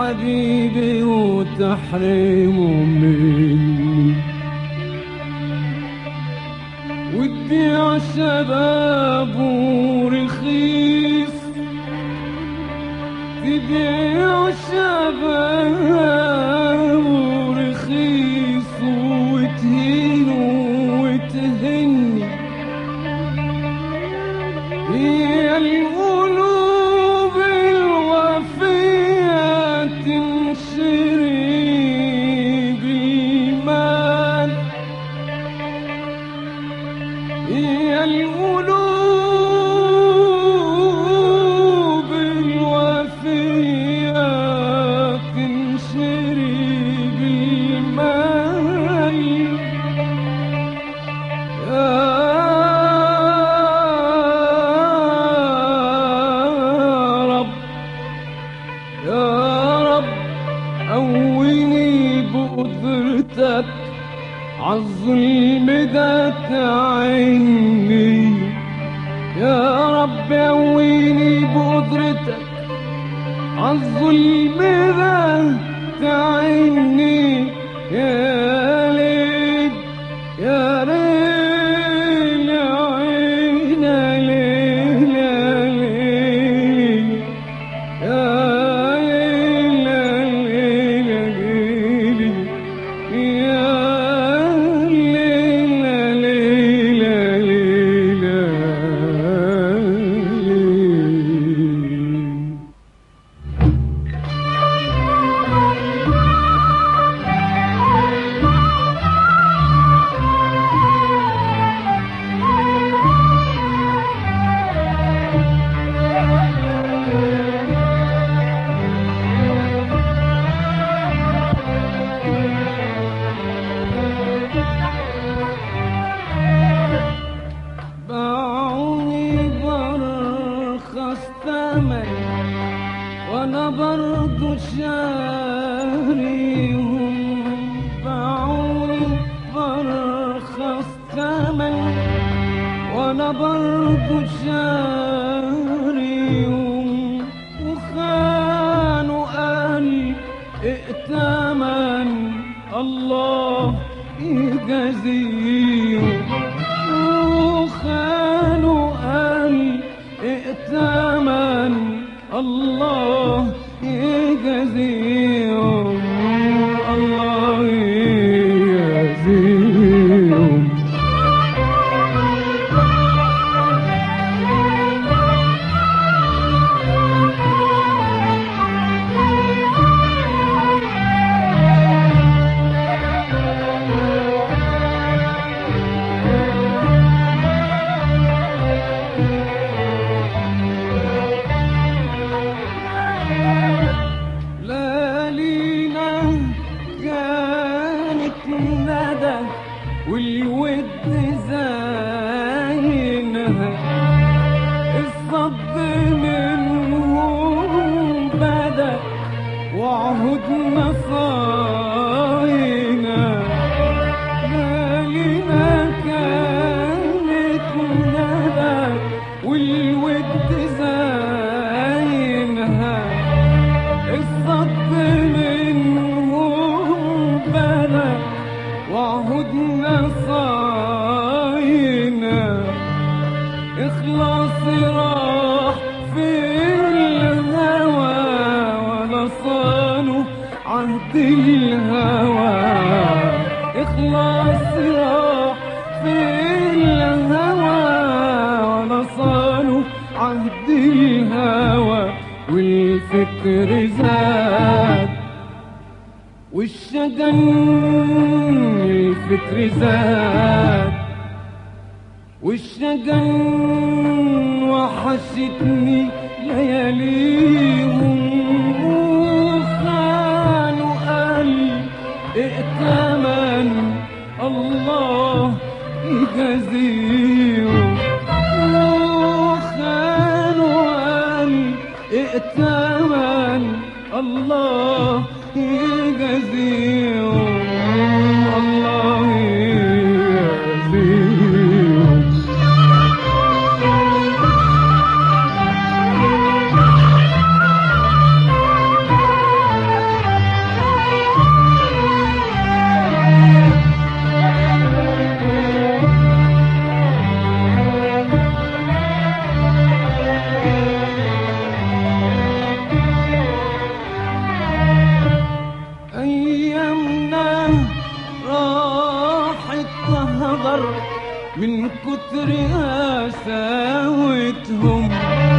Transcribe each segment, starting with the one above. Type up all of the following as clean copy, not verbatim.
حبيبي وتحرمه مني، وتبيع شبابه رخيص، تبيع شبابه رخيص وتهينه وتهني. هي القلوب الوفية تنشري بالمال، هي القلوب الوفية تنشري بالمال. يا رب قويني بقدرتك عالظلم ده تعيني، يا رب قويني بقدرتك عالظلم ده تعيني. يا ليل يا ليل يا عين يا ليل يا ليل يا وانا برضو شاريهم، باعوني برخص ثمن وانا برضو شاريهم، وخانوا قلبي ائتمن الله يجازيهم، وخانوا قلبي ائتمن الله يجازيهم، الله يجازيهم. والود زاينها، الصد منهم بدا وعهدنا صاينا. لينا كانت ندى والود زاينها، الصد منهم بدا وعهدنا صاينا. إخلاص راح في الهوى ولا صانوا عهد الهوى، إخلاص راح في الهوى ولا صانوا عهد الهوى. والفكر زاد والشجن، الفكر زاد والشجن، وحشتني لياليهم، وخانوا قلبي ائتمن الله يجازيهم، وخانوا قلبي ائتمن الله يجازيهم، الله يجازيهم. من كتر قساوتهم،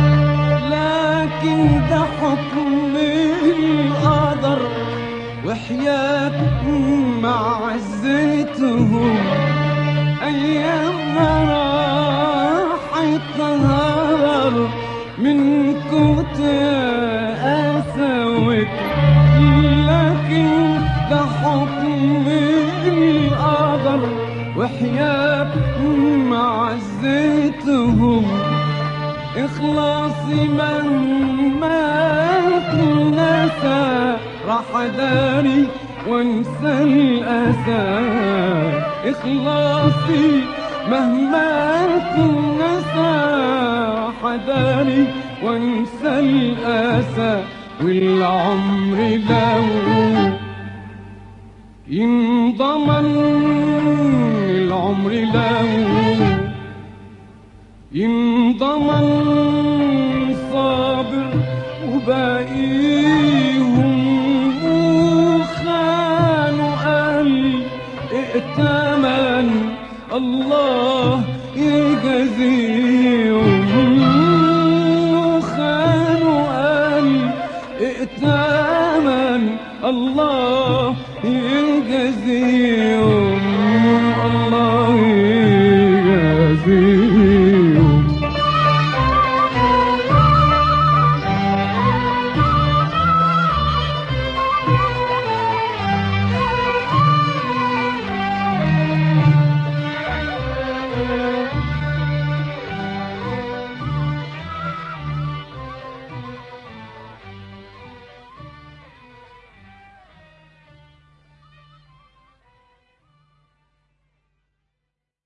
لكن ده حكم القدر وحياة معزتهم. أيامنا راحت نهار من كتر قساوتهم، لكن ده حكم القدر وحياة معزتهم. إخلاصي مهما تنسى راح أداري وانسى الأسى. إخلاصي مهما تنسى راح أداري وانسى الأسى. والعمر لو ينضمن، العمر لو ينضمن صابر وباقيهم وخانوا قلبي ائتمن الله يجازيهم. وخانوا قلبي ائتمن الله يجازيهم.